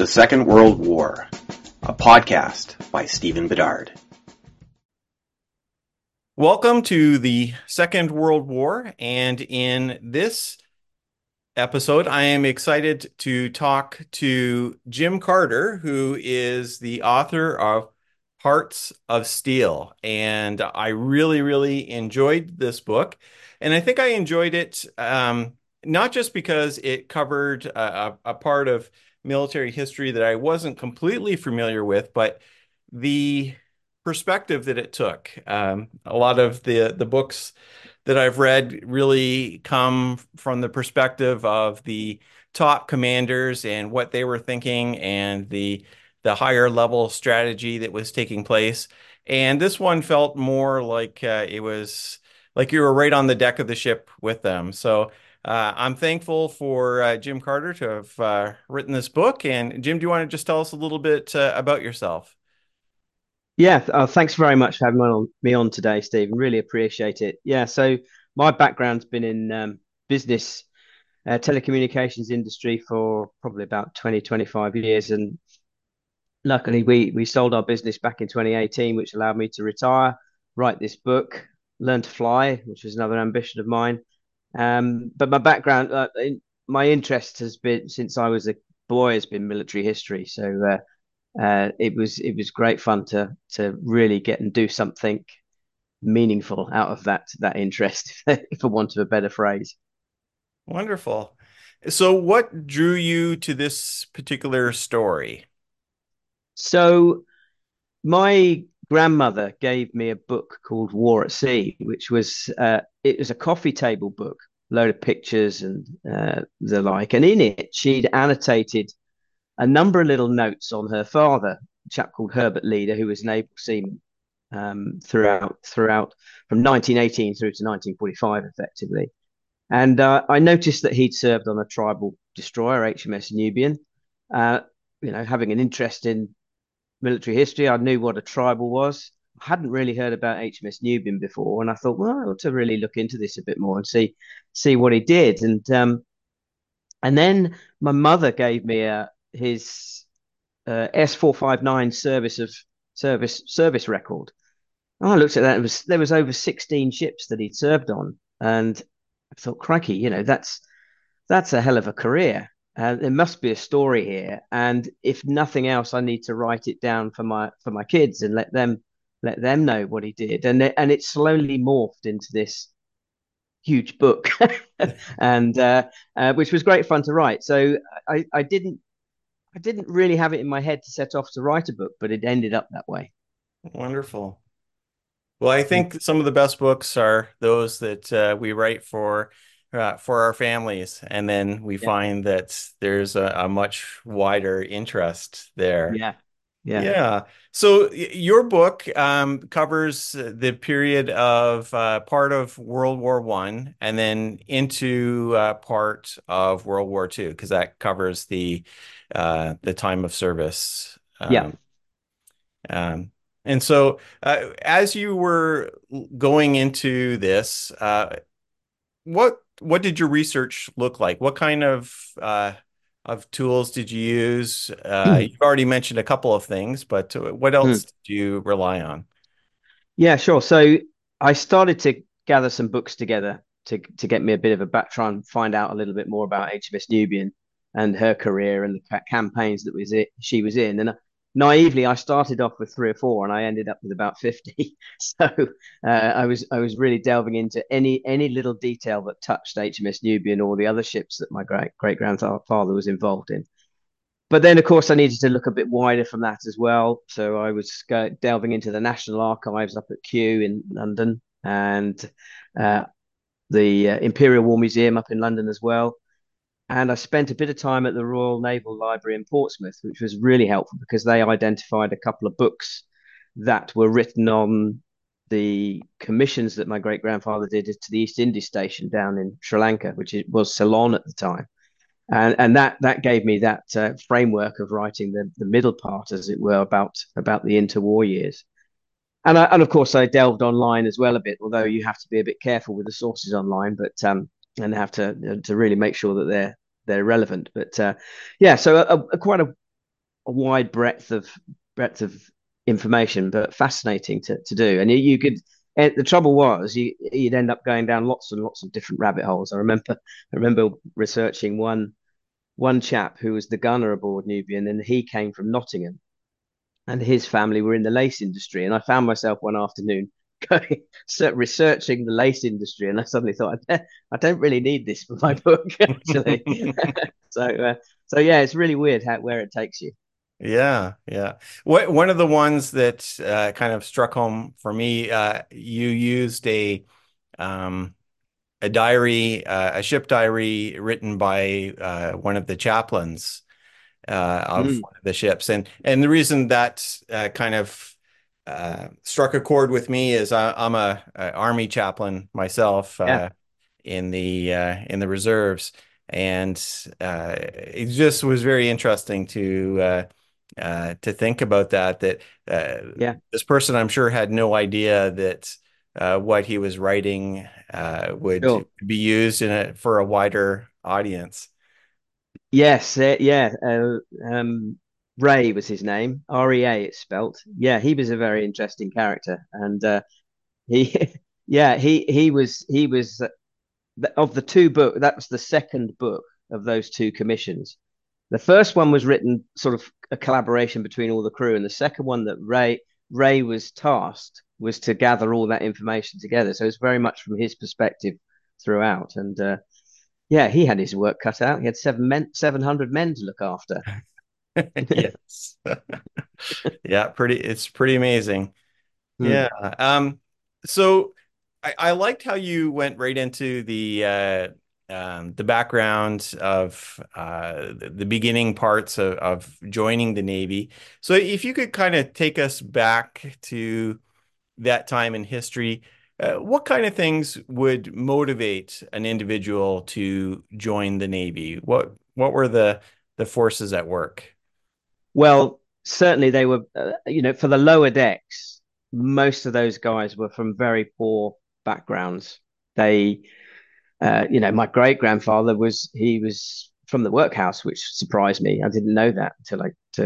The Second World War, a podcast by Stephen Bedard. Welcome to the Second World War, and in this episode, I am excited to talk to Jim Carter, who is the author of Hearts of Steel. And I really enjoyed this book. And I think I enjoyed it not just because it covered a part of military history that I wasn't completely familiar with, but the perspective that it took. A lot of the books that I've read really come from the perspective of the top commanders and what they were thinking and the higher level strategy that was taking place. And this one felt more like it was like you were right on the deck of the ship with them. So I'm thankful for Jim Carter to have written this book. And Jim, do you want to just tell us a little bit about yourself? Yeah, thanks very much for having me on today, Stephen. Really appreciate it. Yeah, so my background's been in business, telecommunications industry for probably about 25 years. And luckily, we sold our business back in 2018, which allowed me to retire, write this book, learn to fly, which was another ambition of mine. But my background, my interest has been since I was a boy, has been military history. So it was great fun to really get and do something meaningful out of that interest, for want of a better phrase. Wonderful. So, what drew you to this particular story? So my grandmother gave me a book called War at Sea, which was it was a coffee table book, load of pictures and the like, and in it she'd annotated a number of little notes on her father, a chap called Herbert Leader, who was an able seaman throughout from 1918 through to 1945, effectively. And I noticed that he'd served on a tribal destroyer, HMS Nubian. Uh, having an interest in military history, I knew what a tribal was. I hadn't really heard about HMS Nubian before, and I thought, well, I ought to really look into this a bit more and see what he did. And then my mother gave me his S459 service record. And I looked at that. There was over 16 ships that he'd served on, and I thought, crikey, that's a hell of a career. There must be a story here, and if nothing else, I need to write it down for my kids and let them know what he did. And it slowly morphed into this huge book, and which was great fun to write. So I didn't really have it in my head to set off to write a book, but it ended up that way. Wonderful. Well, I think some of the best books are those that we write for our families, and then we Yeah, find that there's a much wider interest there. yeah, yeah. Yeah. So your book covers the period of part of World War One and then into part of World War Two, because that covers the time of service. Yeah. Um, and so as you were going into this, what did your research look like? What kind of tools did you use? You've already mentioned a couple of things, but what else did you rely on? Yeah, sure. So I started to gather some books together to get me a bit of a try and find out a little bit more about HMS Nubian and her career and the campaigns that she was in. And naively, I started off with three or four, and I ended up with about 50. So I was really delving into any little detail that touched HMS Nubian or the other ships that my great grandfather was involved in. But then, of course, I needed to look a bit wider from that as well. So I was delving into the National Archives up at Kew in London, and uh, the Imperial War Museum up in London as well. And I spent a bit of time at the Royal Naval Library in Portsmouth, which was really helpful because they identified a couple of books that were written on the commissions that my great grandfather did to the East Indies Station down in Sri Lanka, which was Ceylon at the time. And that gave me that framework of writing the middle part, as it were, about the interwar years. And of course I delved online as well a bit, although you have to be a bit careful with the sources online, but and have to really make sure that they're relevant. But yeah, so quite a a wide breadth of information, but fascinating to do. And you could. The trouble was, you'd end up going down lots and lots of different rabbit holes. I remember researching one chap who was the gunner aboard Nubian, and he came from Nottingham, and his family were in the lace industry. And I found myself one afternoon going researching the lace industry, and I suddenly thought, I don't really need this for my book, actually. so, so yeah, it's really weird where it takes you. Yeah, yeah. One of the ones that kind of struck home for me, you used um, a diary, a ship diary written by one of the chaplains of Mm, one of the ships, and the reason that kind of struck a chord with me is I'm a Army chaplain myself yeah, in the reserves, and it just was very interesting to think about that yeah. this person I'm sure had no idea that what he was writing would Sure. be used for a wider audience. Yes, yeah. Ray was his name. REA, it's spelt. Yeah, he was a very interesting character, and he, yeah, he was of the two book. That was the second book of those two commissions. The first one was written sort of a collaboration between all the crew, and the second one that Ray was tasked was to gather all that information together. So it's very much from his perspective throughout, and yeah, he had his work cut out. He had 700 men to look after. Yes. Yeah, it's pretty amazing. Hmm. Yeah. So I liked how you went right into the background of the beginning parts of joining the Navy. So if you could kind of take us back to that time in history, what kind of things would motivate an individual to join the Navy? What were the forces at work? Well, certainly they were, for the lower decks, most of those guys were from very poor backgrounds. They, my great grandfather he was from the workhouse, which surprised me. I didn't know that until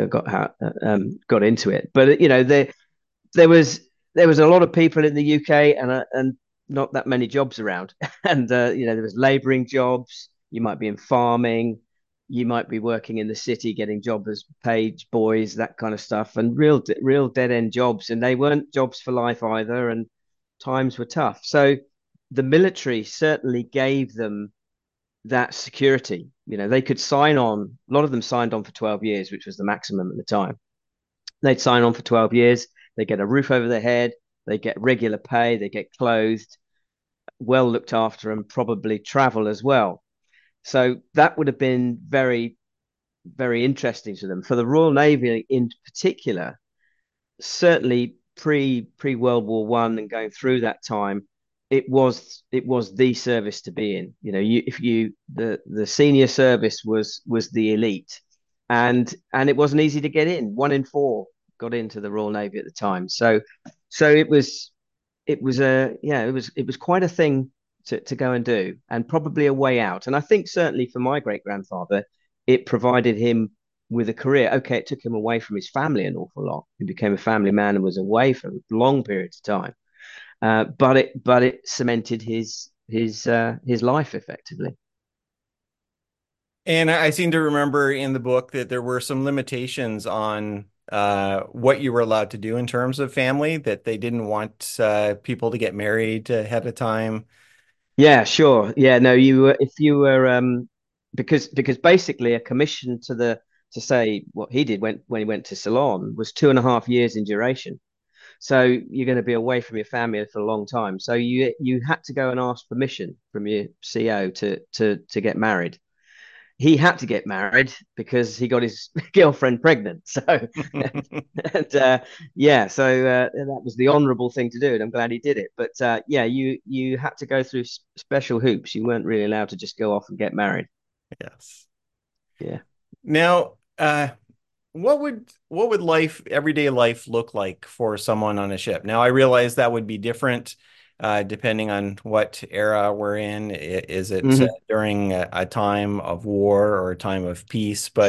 got into it. But there was there was a lot of people in the UK, and not that many jobs around. And there was labouring jobs. You might be in farming, you might be working in the city, getting jobs as page boys, that kind of stuff, and real dead end jobs. And they weren't jobs for life either, and times were tough. So the military certainly gave them that security. They could sign on. A lot of them signed on for 12 years, which was the maximum at the time. They'd sign on for 12 years. They get a roof over their head. They get regular pay. They get clothed, well looked after, and probably travel as well. So that would have been very, very interesting to them. For the Royal Navy in particular, certainly pre World War One and going through that time, it was the service to be in. If you the senior service was the elite, and it wasn't easy to get in. One in four got into the Royal Navy at the time. So it was it was quite a thing to go and do, and probably a way out. And I think certainly for my great grandfather, it provided him with a career. Okay, it took him away from his family an awful lot. He became a family man and was away for long periods of time. But it cemented his life effectively. And I seem to remember in the book that there were some limitations on what you were allowed to do in terms of family, that they didn't want people to get married ahead of time. Yeah, sure. Yeah, no, if you were because basically a commission to say what he did when he went to Ceylon was 2.5 years in duration. So you're going to be away from your family for a long time. So you had to go and ask permission from your CO to get married. He had to get married because he got his girlfriend pregnant. So and yeah, so that was the honourable thing to do, and I'm glad he did it. But yeah, you had to go through special hoops. You weren't really allowed to just go off and get married. Yes. Yeah. Now, what would everyday life look like for someone on a ship? Now, I realize that would be different depending on what era we're in. Is it Hmm. during a time of war or a time of peace? But Sure.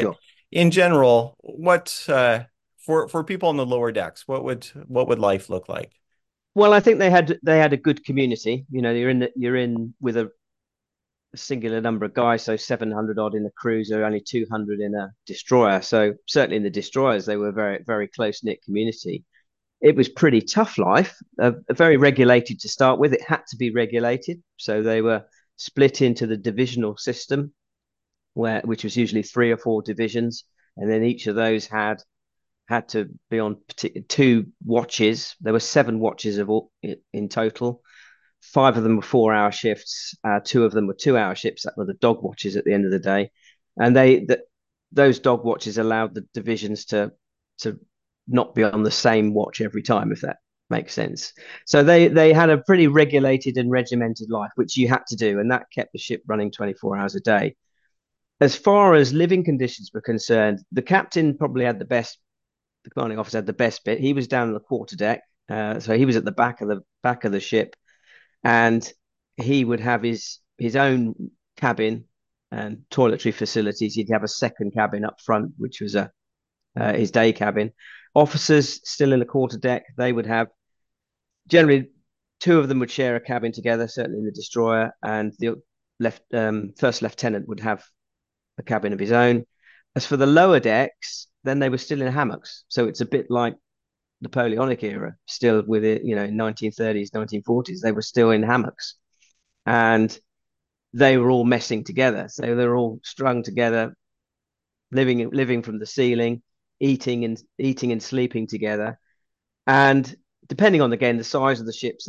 in general, what for people on the lower decks, what would life look like? Well, I think they had a good community. You know, you're in with a singular number of guys, so 700 odd in a cruiser, only 200 in a destroyer. So certainly in the destroyers, they were very very close knit community. It was pretty tough life, very regulated to start with. It had to be regulated, so they were split into the divisional system, which was usually 3 or 4 divisions, and then each of those had to be on two watches. There were 7 watches of all in total. 5 of them were 4-hour shifts. 2 of them were 2-hour shifts. That were the dog watches at the end of the day, and those dog watches allowed the divisions to not be on the same watch every time, if that makes sense. So they had a pretty regulated and regimented life, which you had to do, and that kept the ship running 24 hours a day. As far as living conditions were concerned, the captain probably had the best. The commanding officer had the best bit. He was down on the quarter deck, so he was at the back of the ship, and he would have his own cabin and toiletry facilities. He'd have a second cabin up front, which was a his day cabin. Officers still in the quarter deck, they would have generally 2 of them would share a cabin together, certainly in the destroyer, and the first lieutenant would have a cabin of his own. As for the lower decks, then they were still in hammocks, so it's a bit like Napoleonic era, still with it, 1930s, 1940s, they were still in hammocks, and they were all messing together. So they were all strung together, living from the ceiling, eating and sleeping together. And depending on again the size of the ships,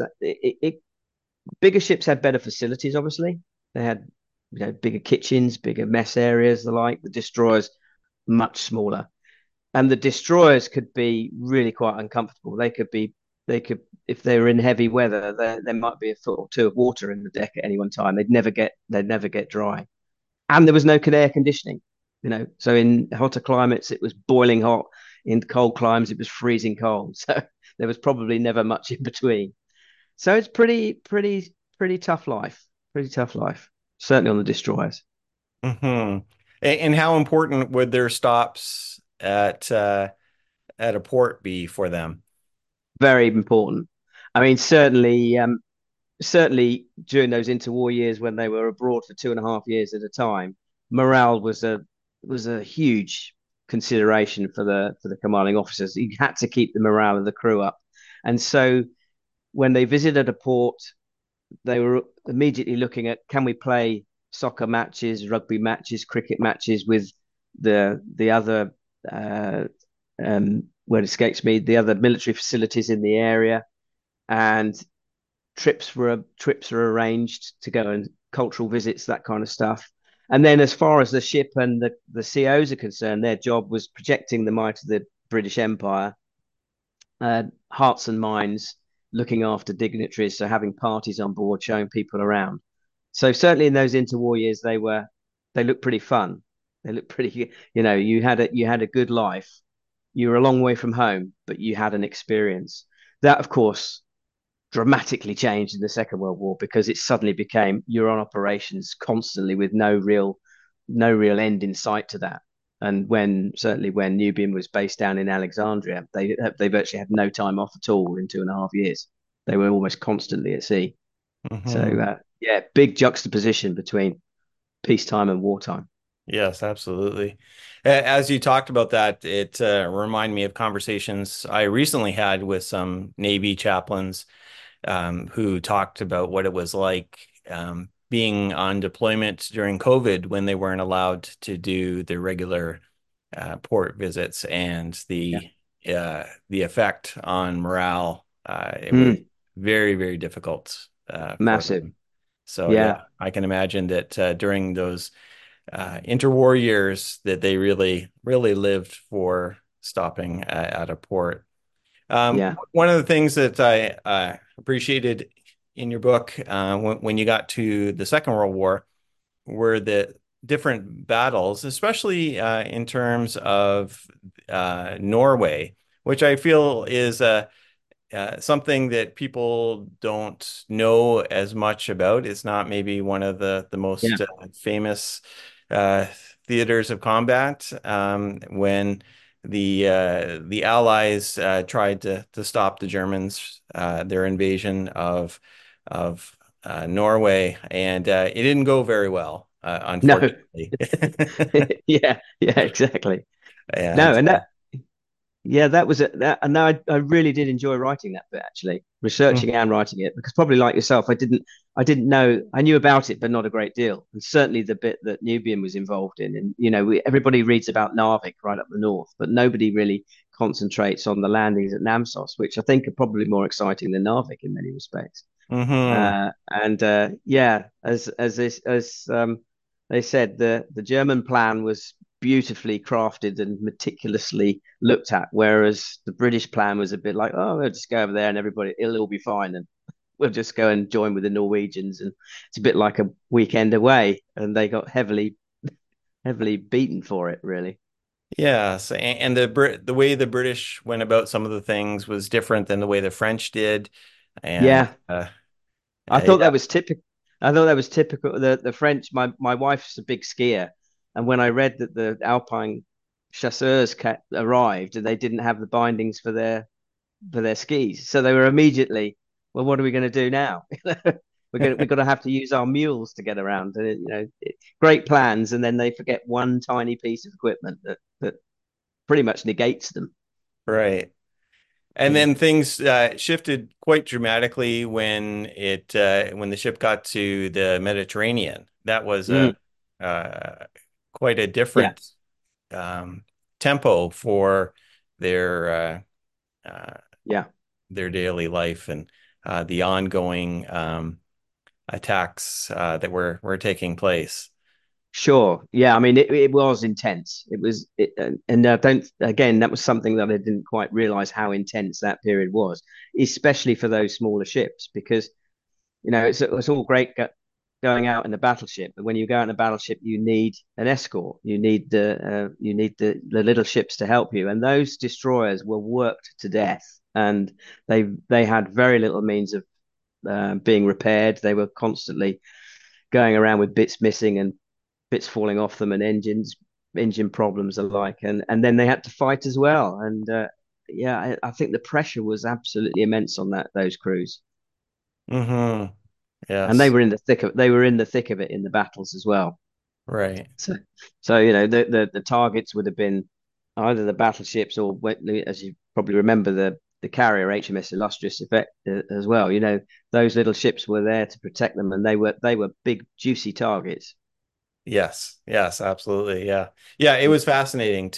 bigger ships had better facilities. Obviously, they had bigger kitchens, bigger mess areas. The destroyers much smaller, and the destroyers could be really quite uncomfortable. They could, if they were in heavy weather, there might be a foot or two of water in the deck at any one time. They'd never get dry, and there was no air conditioning. So in hotter climates it was boiling hot, in cold climates it was freezing cold. So there was probably never much in between. So it's pretty tough life. Pretty tough life, certainly on the destroyers. Hmm. And how important would their stops at a port be for them? Very important. I mean, certainly during those interwar years when they were abroad for 2.5 years at a time, morale was a huge consideration for the commanding officers. You had to keep the morale of the crew up, and so when they visited a port, they were immediately looking at, can we play soccer matches, rugby matches, cricket matches with the other word escapes me, the other military facilities in the area, and trips were arranged to go and cultural visits, that kind of stuff. And then as far as the ship and the COs are concerned, their job was projecting the might of the British Empire, hearts and minds, looking after dignitaries, so having parties on board, showing people around. So certainly in those interwar years, they looked pretty fun. They looked pretty, you had a good life. You were a long way from home, but you had an experience. That, of course, dramatically changed in the Second World War, because it suddenly became you're on operations constantly with no real end in sight to that. And certainly when Nubian was based down in Alexandria, they virtually had no time off at all in 2.5 years. They were almost constantly at sea. So Hmm. yeah, big juxtaposition between peacetime and wartime. Yes, absolutely. As you talked about that, it reminded me of conversations I recently had with some Navy chaplains who talked about what it was like being on deployment during COVID when they weren't allowed to do the regular port visits, and Yeah, the effect on morale. It was mm, very, very difficult for massive. them. So Yeah, yeah, I can imagine that during those interwar years that they really, really lived for stopping at a port. yeah, One of the things that I appreciated in your book when you got to the Second World War were the different battles, especially in terms of Norway, which I feel is something that people don't know as much about. It's not maybe one of the yeah. most famous uh, theaters of combat when the Allies tried to stop the Germans their invasion of Norway, and it didn't go very well, No. unfortunately. Yeah, exactly. No, And and that yeah, that was it. That, and I really did enjoy writing that bit actually, researching and writing it, because probably like yourself, I didn't know, I knew about it, but not a great deal. And certainly the bit that Nubian was involved in, and everybody reads about Narvik right up the north, but nobody really concentrates on the landings at Namsos, which I think are probably more exciting than Narvik in many respects. mhm. And yeah, as they said, the German plan was beautifully crafted and meticulously looked at, whereas the British plan was a bit like, oh, we'll just go over there and it'll all be fine, and we'll just go and join with the Norwegians, and it's a bit like a weekend away, and they got heavily beaten for it, really. Yes, and the way the British went about some of the things was different than the way the French did, and Yeah, I thought yeah, that was typical. I thought that was typical. The French. My wife's a big skier, and when I read that the Alpine chasseurs arrived and they didn't have the bindings for their skis, so they were immediately, well, what are we going to do now? We're going to have to use our mules to get around. And great plans, and then they forget one tiny piece of equipment that pretty much negates them. right. And Yeah. then things shifted quite dramatically when the ship got to the Mediterranean. That was Mm, uh, quite a yeah. different um, tempo for their Yeah. their daily life and the ongoing attacks that were taking place. Sure. Yeah. I mean, it was intense. And I don't, again, that was something that I didn't quite realize how intense that period was, especially for those smaller ships, because, it's all great going out in a battleship, but when you go out in a battleship, you need an escort. You need the little ships to help you. And those destroyers were worked to death, and they had very little means of being repaired. They were constantly going around with bits missing and bits falling off them, and engine problems alike, and then they had to fight as well. And yeah, I think the pressure was absolutely immense on those crews, Hmm. and they Yes, were in the thick of it in the battles as well. right. So the targets would have been either the battleships or, as you probably remember, the carrier HMS Illustrious Effect as well. Those little ships were there to protect them, and they were big juicy targets. Yes, yes, absolutely. Yeah. Yeah, it was fascinating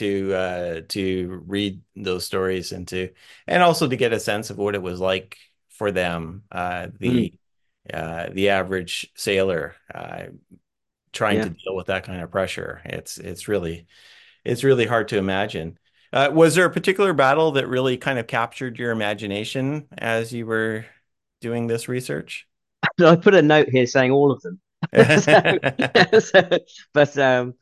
to read those stories and also to get a sense of what it was like for them, Mm, the average sailor trying to yeah. deal with that kind of pressure. It's really hard to imagine. Was there a particular battle that really kind of captured your imagination as you were doing this research? I put a note here saying all of them. so, yeah, but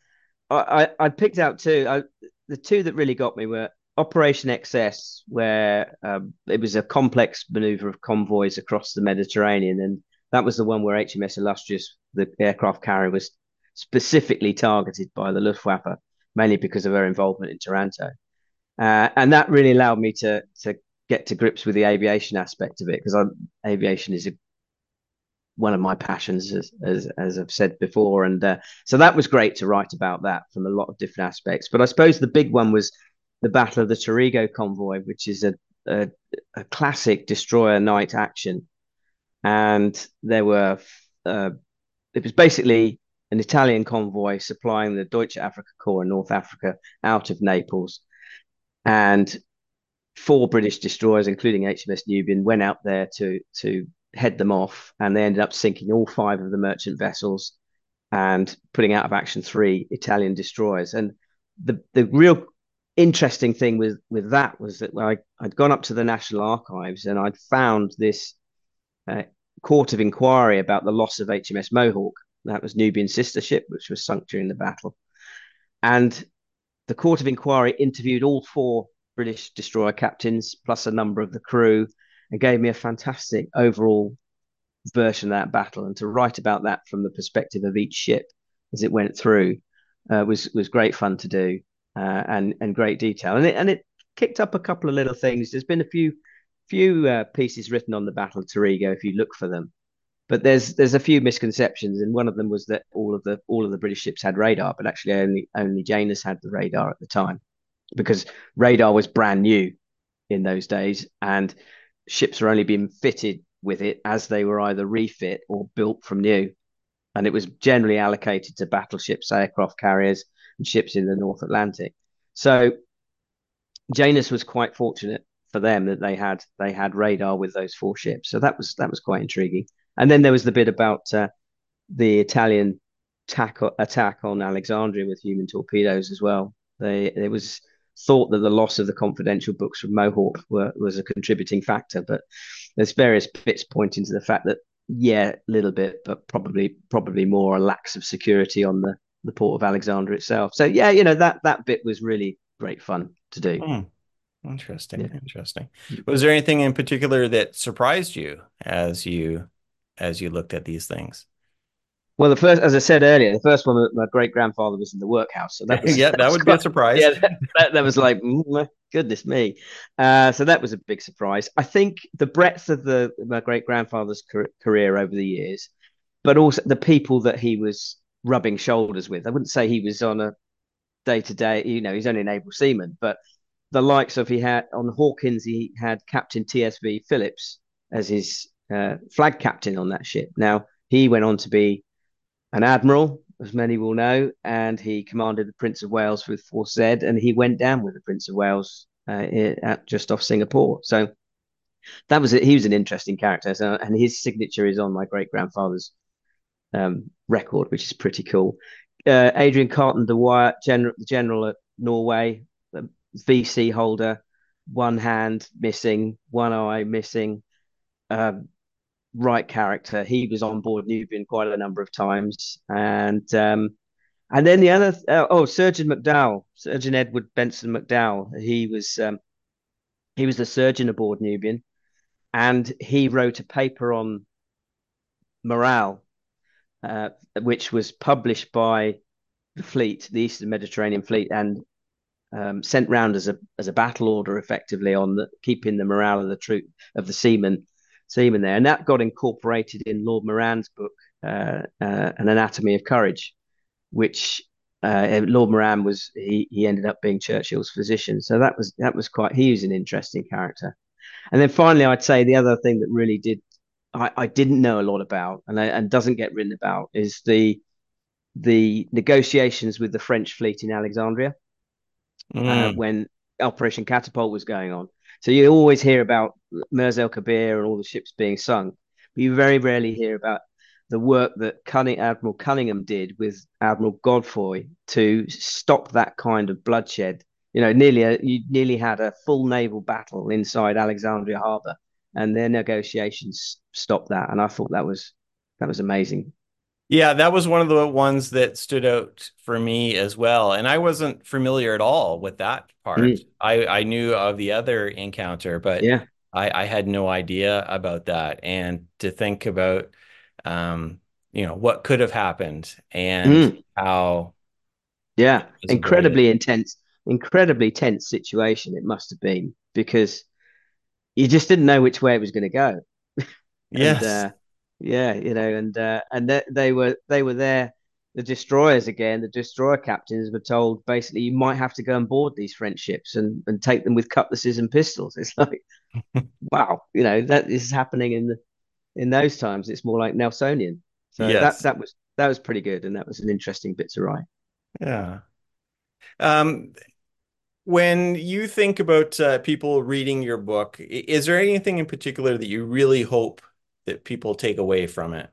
I picked out two. The two that really got me were Operation XS, where it was a complex maneuver of convoys across the Mediterranean, and that was the one where HMS Illustrious, the aircraft carrier, was specifically targeted by the Luftwaffe, mainly because of her involvement in Taranto. And that really allowed me to get to grips with the aviation aspect of it, because aviation is one of my passions, as I've said before, and so that was great to write about that from a lot of different aspects. But I suppose the big one was the Battle of the Torigo Convoy, which is a, a classic destroyer night action, and uh, it was basically an Italian convoy supplying the Deutsche Afrika Korps in North Africa out of Naples, and four British destroyers, including HMS Nubian, went out there to head them off, and they ended up sinking all five of the merchant vessels and putting out of action three Italian destroyers. And the real interesting thing with that was that I'd gone up to the National Archives and I'd found this uh, court of inquiry about the loss of HMS Mohawk. That was Nubian's sister ship, which was sunk during the battle. And the court of inquiry interviewed all four British destroyer captains plus a number of the crew, and gave me a fantastic overall version of that battle. And to write about that from the perspective of each ship as it went through was great fun to do, and great detail, and it kicked up a couple of little things. There's been a few pieces written on the Battle of Torigo if you look for them, but there's a few misconceptions, and one of them was that all of the British ships had radar, but actually only Janus had the radar at the time, because radar was brand new in those days, and ships were only being fitted with it as they were either refit or built from new, and it was generally allocated to battleships, aircraft carriers, and ships in the North Atlantic. So Janus was quite fortunate for them that they had radar with those four ships. So that was quite intriguing. And then there was the bit about the Italian attack on Alexandria with human torpedoes as well. It was thought that the loss of the confidential books from Mohawk was a contributing factor, but there's various bits pointing to the fact that, yeah, a little bit, but probably more a lack of security on the port of Alexandria itself. So yeah, that bit was really great fun to do. Hmm. Interesting. Yeah. Interesting. Was there anything in particular that surprised you as you looked at these things? Well, the first, as I said earlier, the first one, my great grandfather was in the workhouse, so that was Yeah, that that was would be a quite, surprise. yeah, that was like, my goodness me. So that was a big surprise. I think the breadth of my great grandfather's career over the years, but also the people that he was rubbing shoulders with. I wouldn't say he was on a day to day, he's only an able seaman, but the likes of, he had on Hawkins, he had Captain TSV Phillips as his flag captain on that ship. Now he went on to be an admiral, as many will know, and he commanded the Prince of Wales with Force Z, and he went down with the Prince of Wales at just off Singapore. So that was it. He was an interesting character, and his signature is on my great grandfather's record, which is pretty cool. Adrian Carton de Wyatt, the general at Norway, VC holder, one hand missing, one eye missing. Right character. He was on board Nubian quite a number of times, and then the other, Surgeon McDowell, Surgeon Edward Benson McDowell. He was the surgeon aboard Nubian, and he wrote a paper on morale, which was published by the fleet, the Eastern Mediterranean Fleet, and sent round as a battle order, effectively, on keeping the morale of the troop of the seamen there, and that got incorporated in Lord Moran's book, An Anatomy of Courage, which Lord Moran he ended up being Churchill's physician. So that was quite, he was an interesting character. And then finally, I'd say the other thing that really I didn't know a lot about, and doesn't get written about, is the negotiations with the French fleet in Alexandria, Mm. when Operation Catapult was going on. So you always hear about Mers El Kabir and all the ships being sunk, but you very rarely hear about the work that Admiral Cunningham did with Admiral Godefroy to stop that kind of bloodshed. You nearly had a full naval battle inside Alexandria Harbour, and their negotiations stopped that. And I thought that was amazing. Yeah, that was one of the ones that stood out for me as well. And I wasn't familiar at all with that part. Mm, I knew of the other encounter, but yeah. I had no idea about that. And to think about, what could have happened and Mm, how it yeah. was avoided. Incredibly tense situation it must have been, because you just didn't know which way it was going to go. And Yes. yeah, and they were there. The destroyers again, the destroyer captains were told basically, you might have to go on board these French ships and take them with cutlasses and pistols. It's like, wow, that is happening in those times. It's more like Nelsonian. So that Yes. that was that was pretty good, and that was an interesting bit to write. Yeah. Um, when you think about people reading your book, is there anything in particular that you really hope that people take away from it?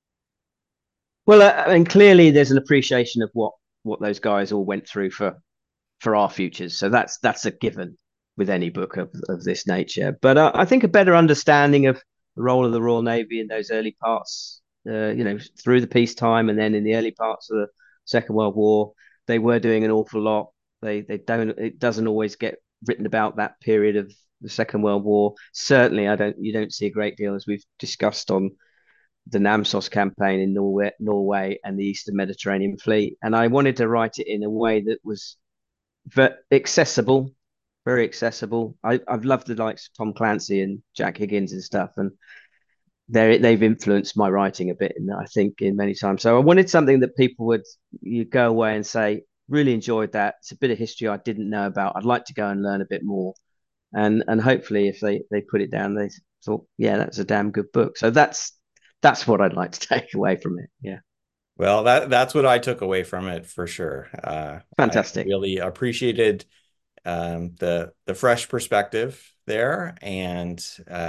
Well, and clearly there's an appreciation of what those guys all went through for our futures. So that's a given with any book of this nature. But I think a better understanding of the role of the Royal Navy in those early parts, through the peacetime, and then in the early parts of the Second World War, they were doing an awful lot. They don't. It doesn't always get written about that period of the Second World War. Certainly, you don't see a great deal, as we've discussed, the Namsos campaign in Norway and the Eastern Mediterranean Fleet. And I wanted to write it in a way that was accessible, very accessible. I've loved the likes of Tom Clancy and Jack Higgins and stuff, and they've influenced my writing a bit, I think, in many times. So I wanted something that people would you go away and say, really enjoyed that. It's a bit of history I didn't know about. I'd like to go and learn a bit more. And hopefully if they put it down, they thought, yeah, that's a damn good book. So that's what I'd like to take away from it. Yeah. Well, that's what I took away from it for sure. I Fantastic. really appreciated the fresh perspective there, and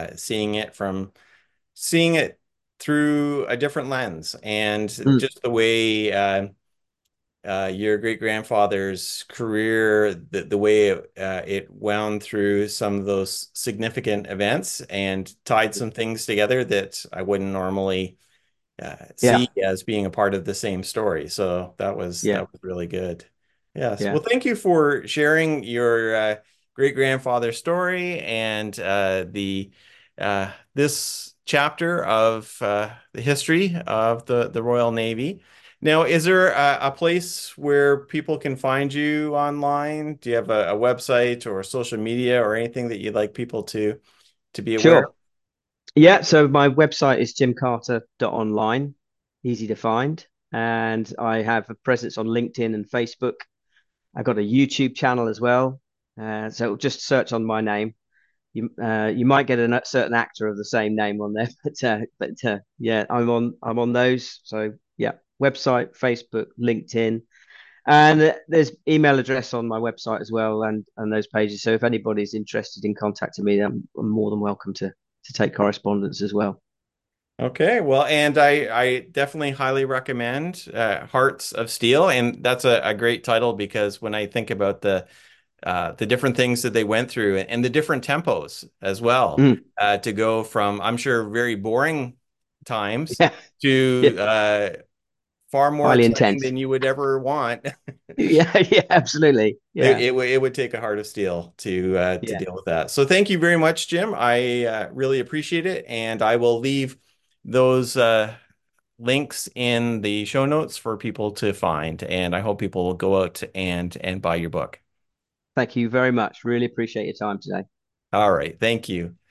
seeing it through a different lens, and Mm, just the way your great grandfather's career, the way it wound through some of those significant events and tied some things together that I wouldn't normally yeah. see as being a part of the same story. So Yeah. that was really good. Yes. Yeah. Well, thank you for sharing your great grandfather's story and the this chapter of the history of the Royal Navy. Now, is there a place where people can find you online? Do you have a website or social media or anything that you'd like people to be aware of? Sure. Yeah, so my website is jimcarter.online, easy to find. And I have a presence on LinkedIn and Facebook. I got a YouTube channel as well. So just search on my name. You might get a certain actor of the same name on there, but yeah, I'm on those. So yeah, website, Facebook, LinkedIn, and there's email address on my website as well, and those pages. So if anybody's interested in contacting me, I'm more than welcome to take correspondence as well. Okay, well, and I definitely highly recommend Hearts of Steel, and that's a great title because when I think about the different things that they went through and the different tempos as well, Mm, to go from, I'm sure, very boring times yeah, to yeah, far more highly exciting intense. than you would ever want. Yeah, yeah, absolutely. Yeah, It would take a heart of steel to yeah. deal with that. So thank you very much, Jim. I really appreciate it, and I will leave those links in the show notes for people to find. And I hope people will go out and buy your book. Thank you very much. Really appreciate your time today. All right, thank you.